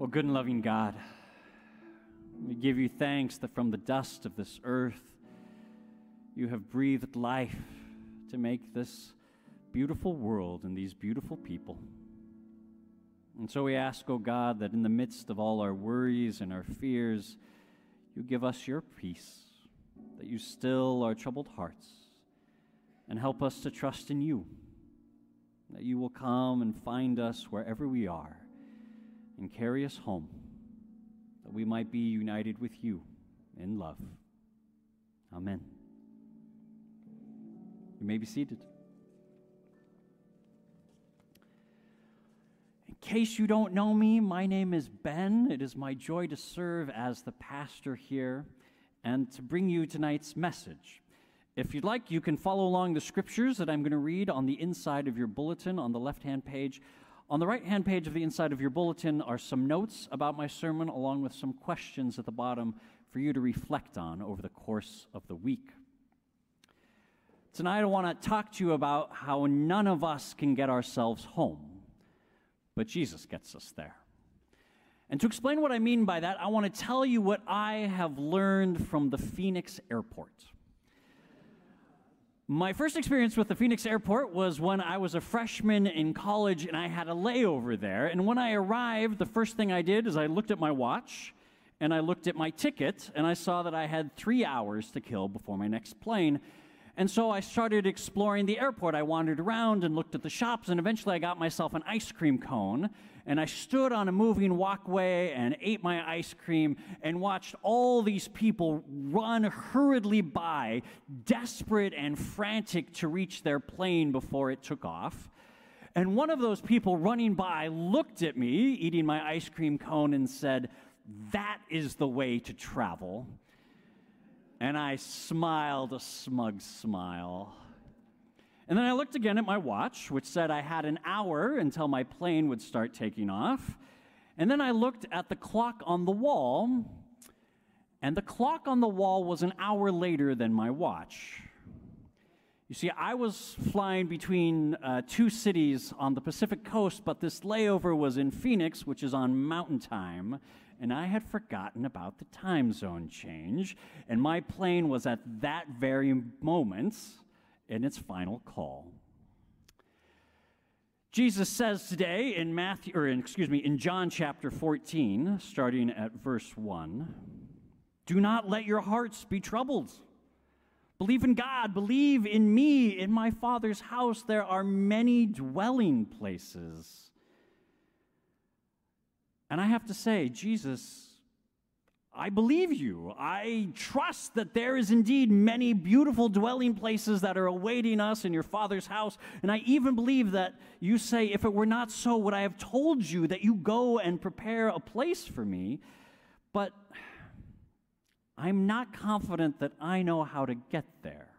Oh, good and loving God, we give you thanks that from the dust of this earth, you have breathed life to make this beautiful world and these beautiful people. And so we ask, oh God, that in the midst of all our worries and our fears, you give us your peace, that you still our troubled hearts, and help us to trust in you, that you will come and find us wherever we are and carry us home, that we might be united with you in love. Amen. You may be seated. In case you don't know me, my name is Ben. It is my joy to serve as the pastor here and to bring you tonight's message. If you'd like, you can follow along the scriptures that I'm going to read on the inside of your bulletin on the left-hand page. On the right-hand page of the inside of your bulletin are some notes about my sermon, along with some questions at the bottom for you to reflect on over the course of the week. Tonight I want to talk to you about how none of us can get ourselves home, but Jesus gets us there. And to explain what I mean by that, I want to tell you what I have learned from the Phoenix airport. My first experience with the Phoenix airport was when I was a freshman in college and I had a layover there. And when I arrived, the first thing I did is I looked at my watch and I looked at my ticket and I saw that I had 3 hours to kill before my next plane. And so I started exploring the airport. I wandered around and looked at the shops, and eventually I got myself an ice cream cone, and I stood on a moving walkway and ate my ice cream and watched all these people run hurriedly by, desperate and frantic to reach their plane before it took off. And one of those people running by looked at me, eating my ice cream cone, and said, "That is the way to travel." And I smiled a smug smile. And then I looked again at my watch, which said I had an hour until my plane would start taking off. And then I looked at the clock on the wall, and the clock on the wall was an hour later than my watch. You see, I was flying between two cities on the Pacific coast, but this layover was in Phoenix, which is on Mountain Time, and I had forgotten about the time zone change, and my plane was at that very moment in its final call. Jesus says today in John chapter 14, starting at verse 1, "Do not let your hearts be troubled. Believe in God, believe in me. In my Father's house there are many dwelling places." And I have to say, Jesus, I believe you. I trust that there is indeed many beautiful dwelling places that are awaiting us in your Father's house. And I even believe that you say, if it were not so, would I have told you that you go and prepare a place for me? But I'm not confident that I know how to get there.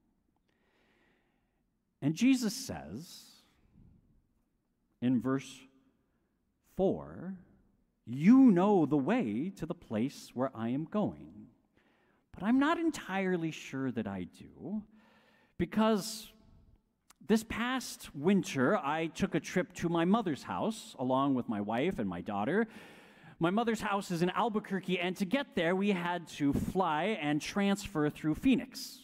And Jesus says in verse 4, "You know the way to the place where I am going." But I'm not entirely sure that I do, because this past winter I took a trip to my mother's house along with my wife and my daughter. My mother's house is in Albuquerque, and to get there we had to fly and transfer through Phoenix.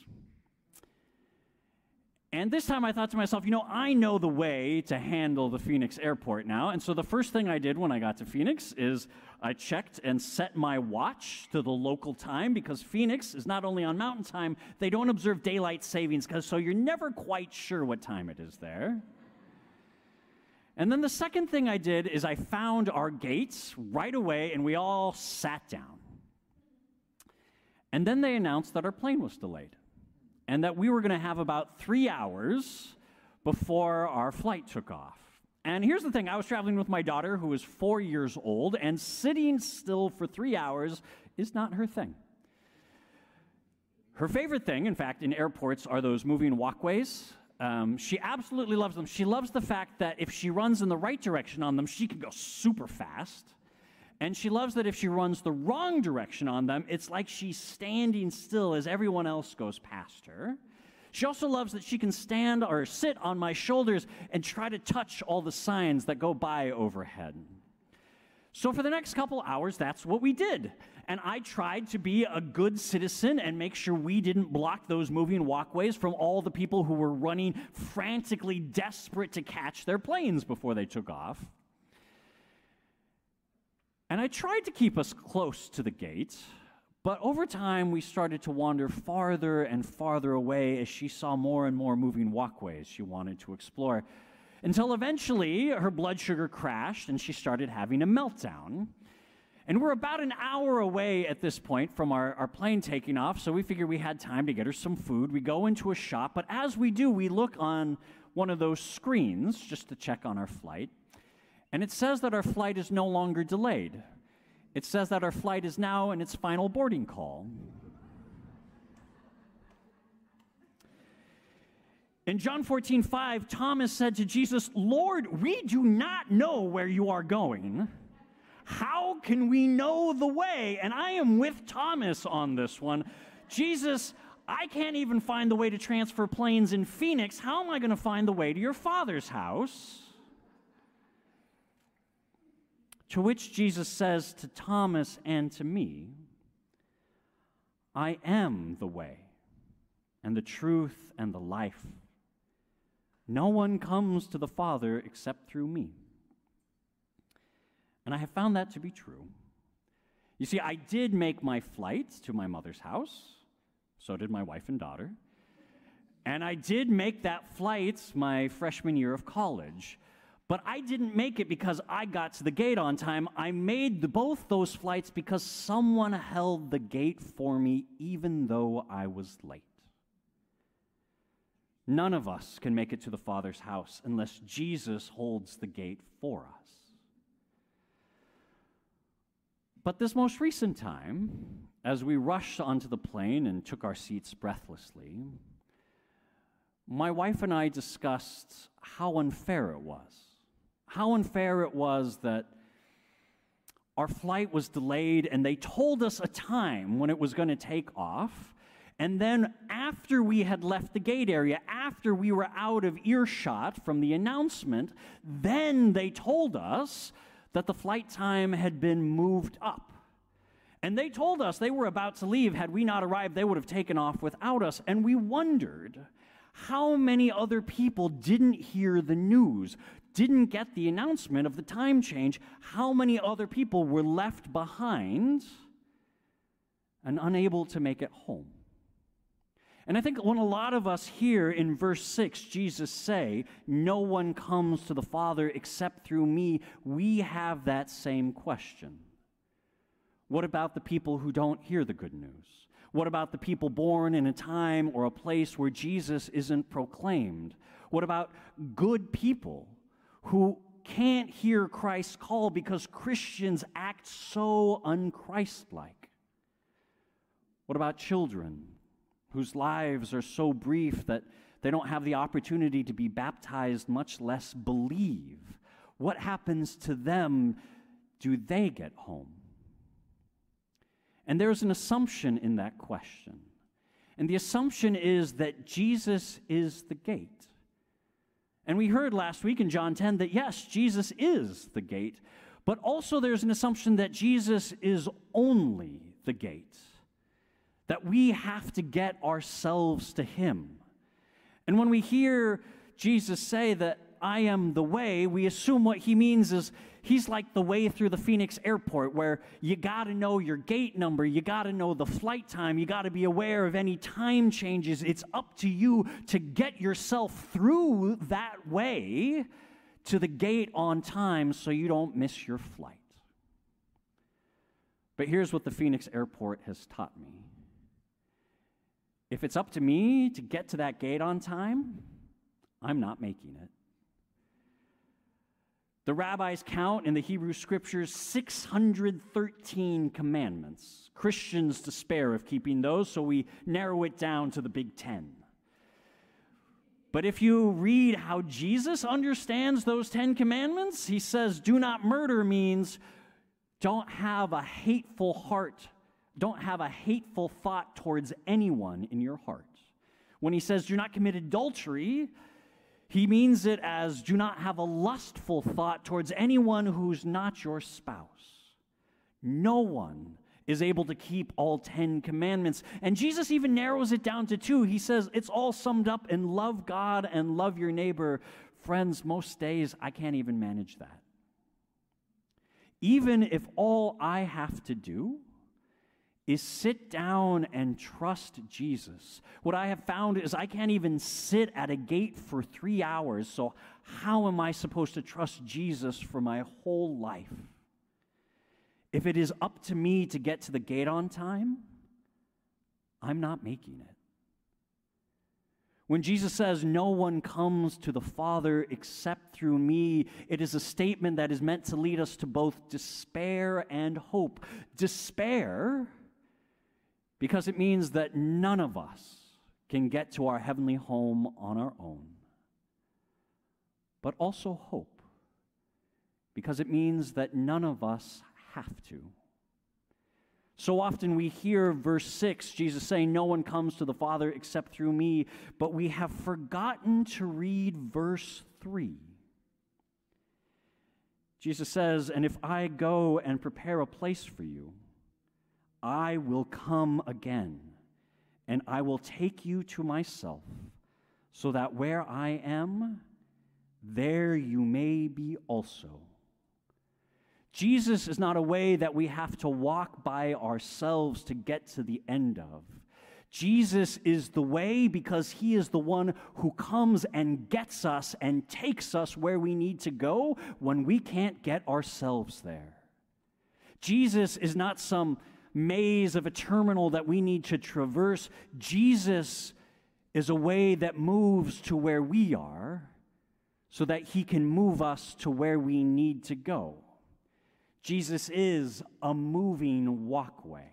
And this time I thought to myself, I know the way to handle the Phoenix airport now. And so the first thing I did when I got to Phoenix is I checked and set my watch to the local time, because Phoenix is not only on Mountain Time, they don't observe daylight savings, so you're never quite sure what time it is there. And then the second thing I did is I found our gates right away, and we all sat down. And then they announced that our plane was delayed, and that we were going to have about 3 hours before our flight took off. And here's the thing, I was traveling with my daughter, who is 4 years old, and sitting still for 3 hours is not her thing. Her favorite thing, in fact, in airports are those moving walkways. She absolutely loves them. She loves the fact that if she runs in the right direction on them, she can go super fast. And she loves that if she runs the wrong direction on them, it's like she's standing still as everyone else goes past her. She also loves that she can stand or sit on my shoulders and try to touch all the signs that go by overhead. So for the next couple hours, that's what we did. And I tried to be a good citizen and make sure we didn't block those moving walkways from all the people who were running frantically desperate to catch their planes before they took off. And I tried to keep us close to the gate, but over time we started to wander farther and farther away as she saw more and more moving walkways she wanted to explore, until eventually her blood sugar crashed and she started having a meltdown. And we're about an hour away at this point from our plane taking off, so we figured we had time to get her some food. We go into a shop, but as we do, we look on one of those screens just to check on our flight, and it says that our flight is no longer delayed. It says that our flight is now in its final boarding call. In John 14:5, Thomas said to Jesus, "Lord, we do not know where you are going. How can we know the way?" And I am with Thomas on this one. Jesus, I can't even find the way to transfer planes in Phoenix. How am I going to find the way to your Father's house? To which Jesus says to Thomas and to me, "I am the way and the truth and the life. No one comes to the Father except through me." And I have found that to be true. You see, I did make my flight to my mother's house. So did my wife and daughter. And I did make that flight my freshman year of college. But I didn't make it because I got to the gate on time. I made both those flights because someone held the gate for me even though I was late. None of us can make it to the Father's house unless Jesus holds the gate for us. But this most recent time, as we rushed onto the plane and took our seats breathlessly, my wife and I discussed how unfair it was. How unfair it was that our flight was delayed and they told us a time when it was going to take off. And then after we had left the gate area, after we were out of earshot from the announcement, then they told us that the flight time had been moved up. And they told us they were about to leave. Had we not arrived, they would have taken off without us. And we wondered how many other people didn't hear the news, didn't get the announcement of the time change, how many other people were left behind and unable to make it home. And I think when a lot of us hear in verse 6, Jesus say, "No one comes to the Father except through me," we have that same question. What about the people who don't hear the good news? What about the people born in a time or a place where Jesus isn't proclaimed? What about good people who can't hear Christ's call because Christians act so un-Christ-like? What about children whose lives are so brief that they don't have the opportunity to be baptized, much less believe? What happens to them? Do they get home? And there's an assumption in that question. And the assumption is that Jesus is the gate. And we heard last week in John 10 that yes, Jesus is the gate, but also there's an assumption that Jesus is only the gate, that we have to get ourselves to him. And when we hear Jesus say that I am the way, we assume what he means is he's like the way through the Phoenix airport, where you got to know your gate number, you got to know the flight time, you got to be aware of any time changes. It's up to you to get yourself through that way to the gate on time so you don't miss your flight. But here's what the Phoenix airport has taught me. If it's up to me to get to that gate on time, I'm not making it. The rabbis count in the Hebrew Scriptures 613 commandments. Christians despair of keeping those, so we narrow it down to the Big Ten. But if you read how Jesus understands those 10 commandments, he says, do not murder means don't have a hateful heart, don't have a hateful thought towards anyone in your heart. When he says do not commit adultery, He means it as do not have a lustful thought towards anyone who's not your spouse. No one is able to keep all 10 commandments. And Jesus even narrows it down to 2. He says it's all summed up in love God and love your neighbor. Friends, most days I can't even manage that. Even if all I have to do is sit down and trust Jesus. What I have found is I can't even sit at a gate for 3 hours, so how am I supposed to trust Jesus for my whole life? If it is up to me to get to the gate on time, I'm not making it. When Jesus says, "No one comes to the Father except through me," it is a statement that is meant to lead us to both despair and hope. Despair, because it means that none of us can get to our heavenly home on our own. But also hope, because it means that none of us have to. So often we hear verse 6, Jesus saying, "No one comes to the Father except through me," but we have forgotten to read verse 3. Jesus says, "And if I go and prepare a place for you, I will come again, and I will take you to myself, so that where I am, there you may be also." Jesus is not a way that we have to walk by ourselves to get to the end of. Jesus is the way because he is the one who comes and gets us and takes us where we need to go when we can't get ourselves there. Jesus is not some maze of a terminal that we need to traverse. Jesus is a way that moves to where we are so that he can move us to where we need to go. Jesus is a moving walkway.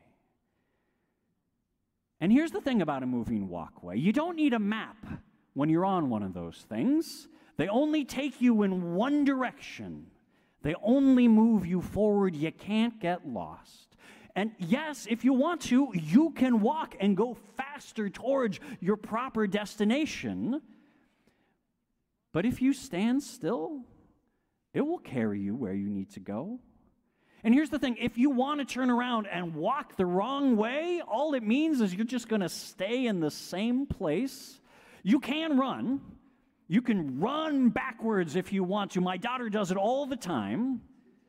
And here's the thing about a moving walkway. You don't need a map when you're on one of those things. They only take you in one direction. They only move you forward. You can't get lost. And yes, if you want to, you can walk and go faster towards your proper destination. But if you stand still, it will carry you where you need to go. And here's the thing, if you want to turn around and walk the wrong way, all it means is you're just going to stay in the same place. You can run. You can run backwards if you want to. My daughter does it all the time.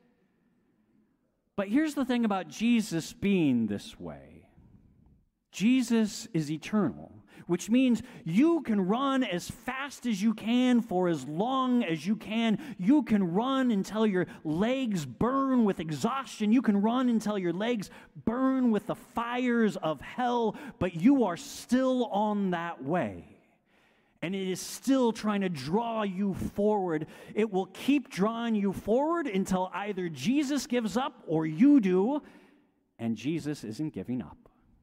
But here's the thing about Jesus being this way. Jesus is eternal, which means you can run as fast as you can for as long as you can. You can run until your legs burn with exhaustion. You can run until your legs burn with the fires of hell, but you are still on that way. And it is still trying to draw you forward. It will keep drawing you forward until either Jesus gives up or you do, and Jesus isn't giving up.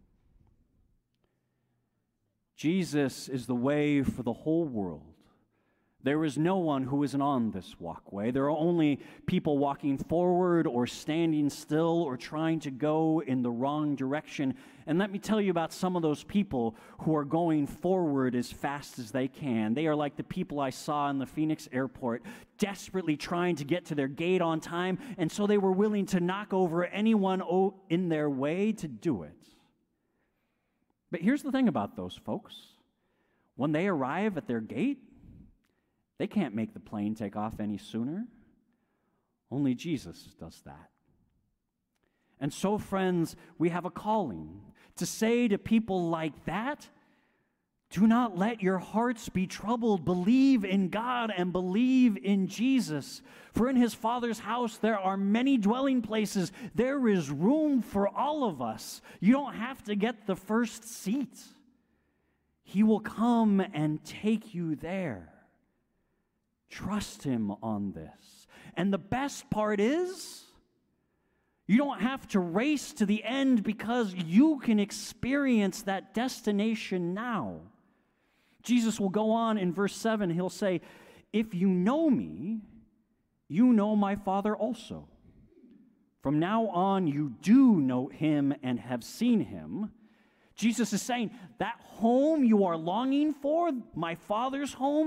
Jesus is the way for the whole world. There is no one who isn't on this walkway. There are only people walking forward or standing still or trying to go in the wrong direction. And let me tell you about some of those people who are going forward as fast as they can. They are like the people I saw in the Phoenix airport, desperately trying to get to their gate on time, and so they were willing to knock over anyone in their way to do it. But here's the thing about those folks. When they arrive at their gate, they can't make the plane take off any sooner. Only Jesus does that. And so, friends, we have a calling to say to people like that, do not let your hearts be troubled. Believe in God and believe in Jesus. For in his Father's house there are many dwelling places. There is room for all of us. You don't have to get the first seat. He will come and take you there. Trust him on this. And the best part is, you don't have to race to the end because you can experience that destination now. Jesus will go on in verse 7, he'll say, if you know me, you know my Father also. From now on, you do know him and have seen him. Jesus is saying, that home you are longing for, my Father's home,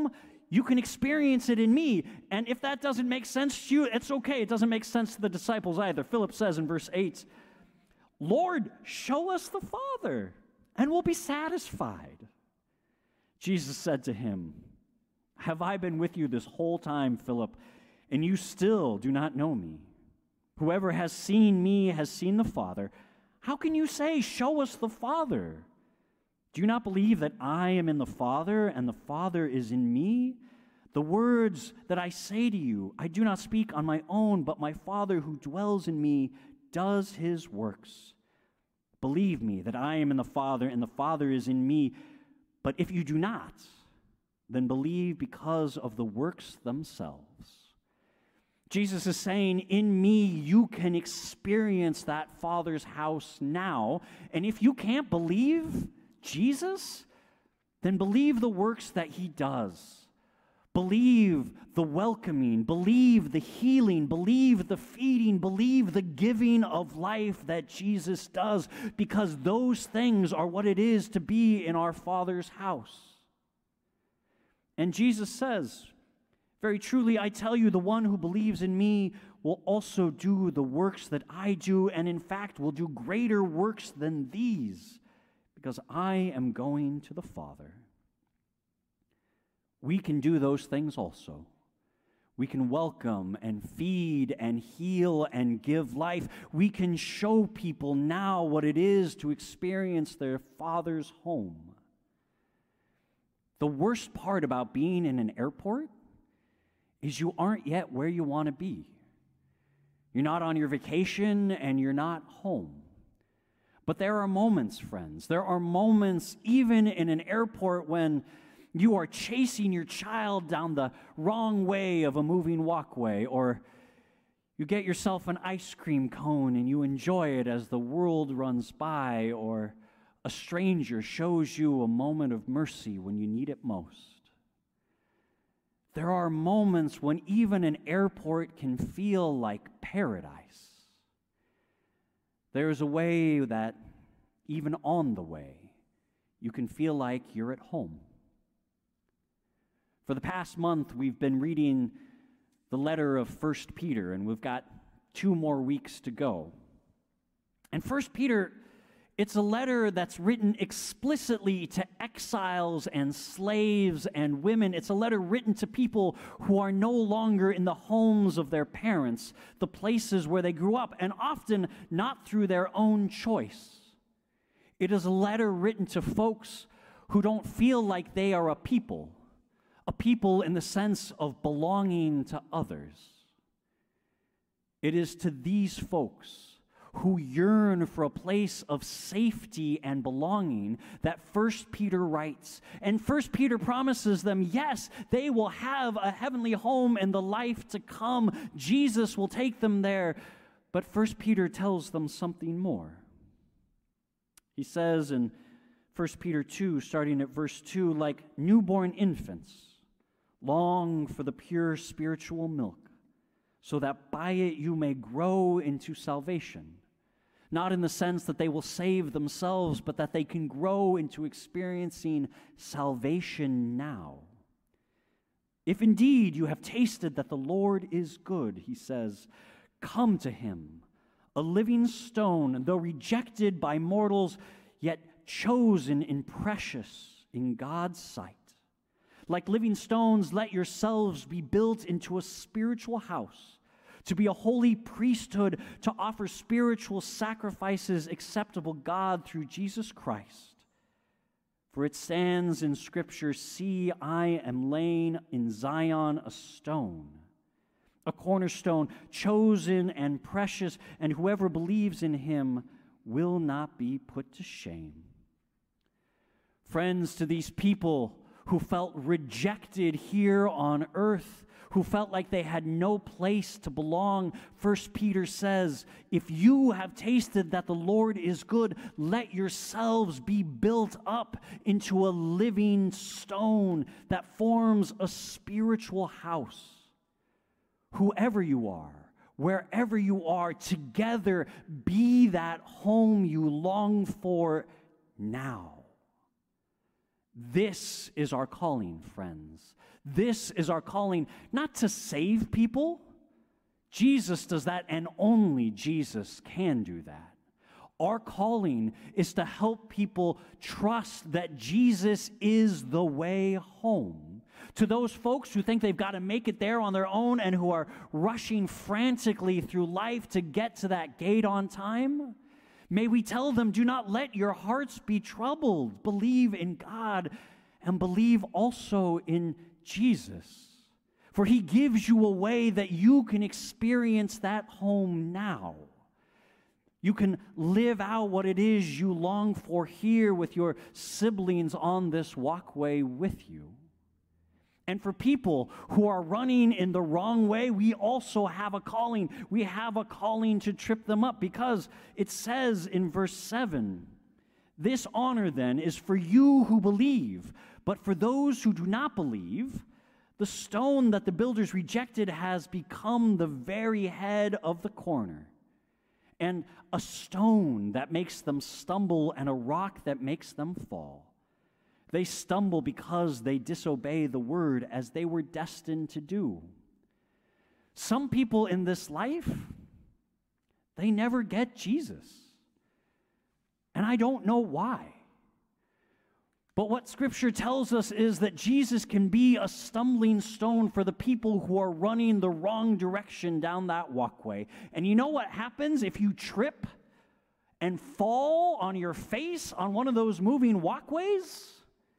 you can experience it in me. And if that doesn't make sense to you, it's okay. It doesn't make sense to the disciples either. Philip says in verse 8, Lord, show us the Father, and we'll be satisfied. Jesus said to him, have I been with you this whole time, Philip, and you still do not know me? Whoever has seen me has seen the Father. How can you say, show us the Father? Do you not believe that I am in the Father, and the Father is in me? The words that I say to you, I do not speak on my own, but my Father who dwells in me does his works. Believe me that I am in the Father, and the Father is in me. But if you do not, then believe because of the works themselves. Jesus is saying, in me you can experience that Father's house now. And if you can't believe Jesus, then believe the works that he does. Believe the welcoming, believe the healing, believe the feeding, believe the giving of life that Jesus does, because those things are what it is to be in our Father's house. And Jesus says, very truly, I tell you, the one who believes in me will also do the works that I do, and in fact will do greater works than these, because I am going to the Father. We can do those things also. We can welcome and feed and heal and give life. We can show people now what it is to experience their Father's home. The worst part about being in an airport is you aren't yet where you want to be. You're not on your vacation and you're not home. But there are moments, friends, there are moments even in an airport when you are chasing your child down the wrong way of a moving walkway, or you get yourself an ice cream cone and you enjoy it as the world runs by, or a stranger shows you a moment of mercy when you need it most. There are moments when even an airport can feel like paradise. There's a way that even on the way, you can feel like you're at home. For the past month, we've been reading the letter of 1 Peter, and we've got 2 more weeks to go. And 1 Peter, it's a letter that's written explicitly to exiles and slaves and women. It's a letter written to people who are no longer in the homes of their parents, the places where they grew up, and often not through their own choice. It is a letter written to folks who don't feel like they are a people in the sense of belonging to others. It is to these folks who yearn for a place of safety and belonging that 1 Peter writes. And 1 Peter promises them, yes, they will have a heavenly home in the life to come. Jesus will take them there. But 1 Peter tells them something more. He says in 1 Peter 2, starting at verse 2, like newborn infants, long for the pure spiritual milk, so that by it you may grow into salvation. Not in the sense that they will save themselves, but that they can grow into experiencing salvation now. If indeed you have tasted that the Lord is good, he says, come to him, a living stone, though rejected by mortals, yet chosen and precious in God's sight. Like living stones, let yourselves be built into a spiritual house, to be a holy priesthood, to offer spiritual sacrifices acceptable to God through Jesus Christ. For it stands in Scripture, see, I am laying in Zion a stone, a cornerstone, chosen and precious, and whoever believes in him will not be put to shame. Friends, to these people who felt rejected here on earth, who felt like they had no place to belong, 1 Peter says, if you have tasted that the Lord is good, let yourselves be built up into a living stone that forms a spiritual house. Whoever you are, wherever you are, together be that home you long for now. This is our calling, friends. This is our calling, not to save people. Jesus does that, and only Jesus can do that. Our calling is to help people trust that Jesus is the way home. To those folks who think they've got to make it there on their own and who are rushing frantically through life to get to that gate on time, may we tell them, do not let your hearts be troubled. Believe in God and believe also in Jesus. For he gives you a way that you can experience that home now. You can live out what it is you long for here with your siblings on this walkway with you. And for people who are running in the wrong way, we also have a calling. We have a calling to trip them up, because it says in verse 7, this honor then is for you who believe, but for those who do not believe, the stone that the builders rejected has become the very head of the corner, and a stone that makes them stumble, and a rock that makes them fall. They stumble because they disobey the word as they were destined to do. Some people in this life, they never get Jesus. And I don't know why. But what Scripture tells us is that Jesus can be a stumbling stone for the people who are running the wrong direction down that walkway. And you know what happens if you trip and fall on your face on one of those moving walkways?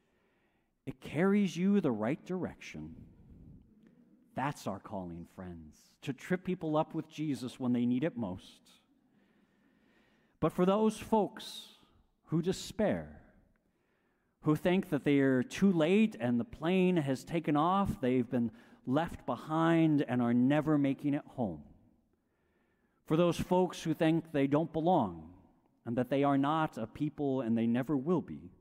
It carries you the right direction. That's our calling, friends, to trip people up with Jesus when they need it most. But for those folks who despair, who think that they are too late and the plane has taken off, they've been left behind and are never making it home. For those folks who think they don't belong and that they are not a people and they never will be,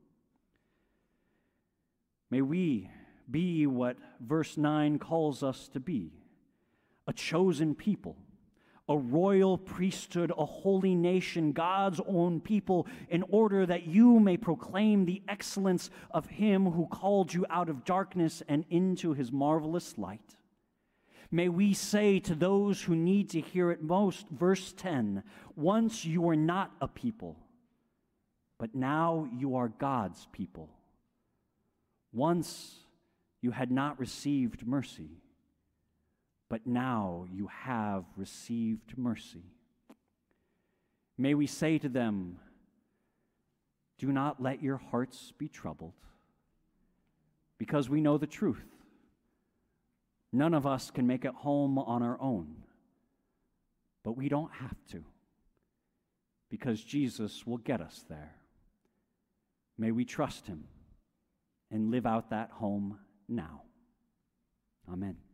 may we be what verse 9 calls us to be, a chosen people, a royal priesthood, a holy nation, God's own people, in order that you may proclaim the excellence of him who called you out of darkness and into his marvelous light. May we say to those who need to hear it most, verse 10, once you were not a people, but now you are God's people. Once you had not received mercy, but now you have received mercy. May we say to them, do not let your hearts be troubled, because we know the truth. None of us can make it home on our own, but we don't have to, because Jesus will get us there. May we trust him and live out that home now. Amen.